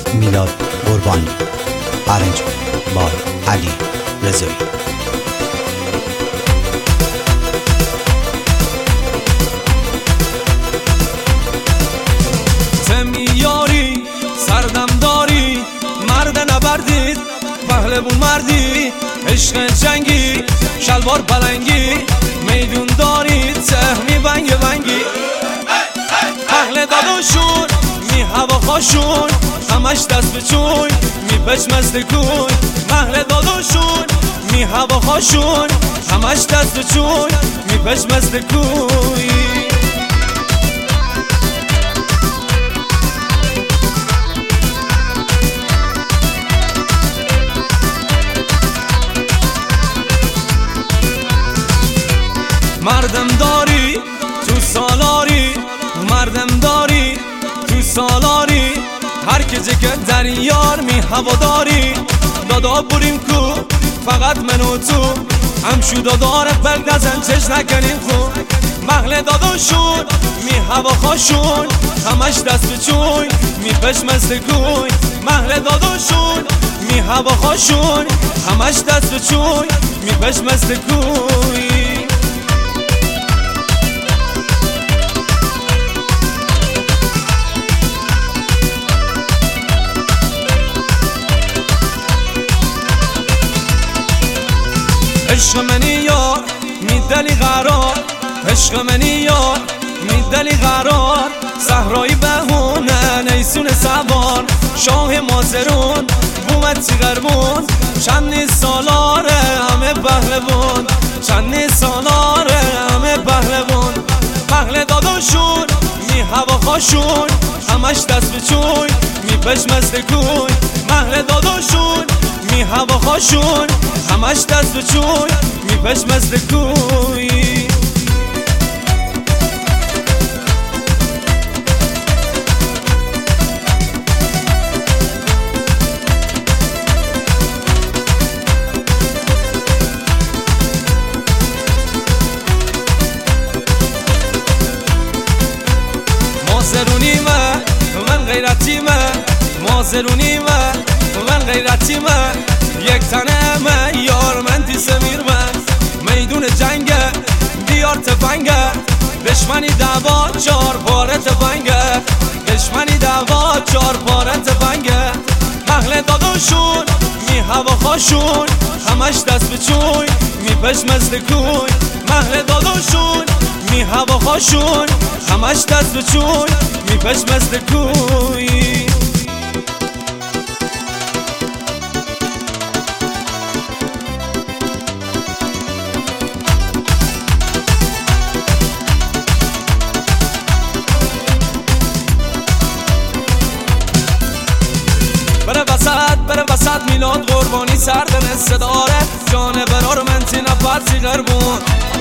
میلاد قربانی. ارنج بای علی رضایی. یاری سردم داری، مرد نبردید پهلوون مردی، عشق جنگی شلوار پلنگی، میدون دارید سهمی بنگ بنگی. پهل داداشون می هوا خاشون، همش دست به چوی می پشمست کوی. پهل داداشون می هوا خاشون، همش دست به چوی می پشمست کوی. مردم داری تو سالاری، مردم داری تو سالاری، هر که جکت در یار می هوا داری. دادا بریم کو فقط من و تو، همشو داداره بل نزن چش نکنیم خون. محل داداشون می هوا خاشون، همش دست به چوی می پشمست کوی. محل داداشون می هوا خاشون، همش دست به چوی می پشمست کوی. عشق منی یار میدلی قرار، عشق منی یار میدلی قرار. صحرایی بهونه نیسون سوار، شاه مازرون بومد تیغربون. چند سالاره همه پهلوون، چند سالاره همه پهلوون. پهل داداشون می هوا خاشون، همش دست به چوی می پشمست کوی. پهل داداشون می هوا خاشون، همش دست به چوی می پشمست کوی. مازرونی من غیرتی مازرونی من غیرتی یک تنه من یار من تی سمیر میدون جنگه دیار تفنگه، دشمنی دعوا چار پاره تفنگه، دشمنی دعوا چار پاره تفنگه. پهل داداشون می هوا خاشون، همش دست به چوی می پشمست کوی. پهل داداشون می هوا خاشون، همش دست به چوی می پشمست کوی. بره وسط میلاد قربانی، سردن صداره جان برار من تی نفرسی غربون.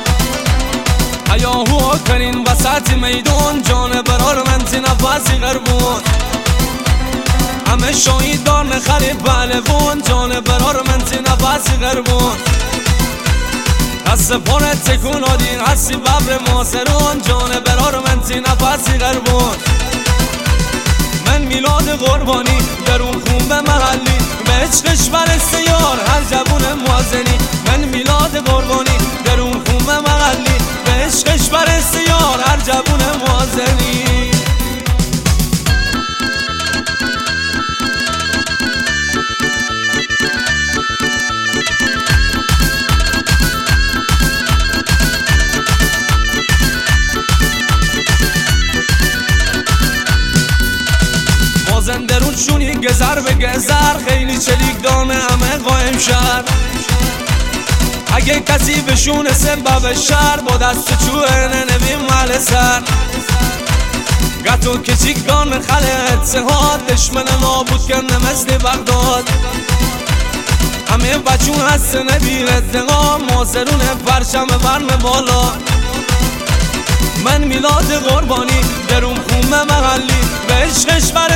هیاهو کنین وسط میدون، جان برار من تی نفرسی غربون. همه شاهیدان نخری پهلوون، جان برار من تی نفرسی غربون. دست پاره تکون آدین هستی ببر مازرون، جان برار من تی نفرسی غربون. من میلاد قربانی درون خون به محلی، به عشقش برسه یار هر جوون موازنی. من میلاد قربانی درون خون به محلی، به عشقش برسه یار هر جوون موازنی. درونشونی گذر به گذر، خیلی چلیک دانه همه قایم شد. اگه کسی بشونه سبب شر، با دست چوه ننویم مال سر. گتو کچیک دانه خله اتحاد، دشمن نابود کنه مثل بغداد. همه بچون هست نبیر اتقام، مازرون پرشم برم بالا. من میلاد قربانی درون خون محلی، به عشقش